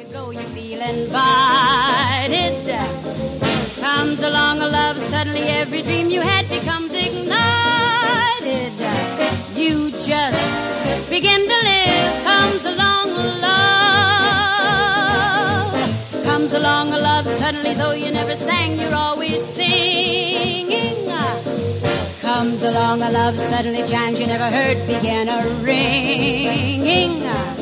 go, you feel invited. Comes along a love, suddenly every dream you had becomes ignited. You just begin to live. Comes along a love. Comes along a love, suddenly though you never sang, you're always singing. Comes along a love, suddenly chimes you never heard begin a ringing.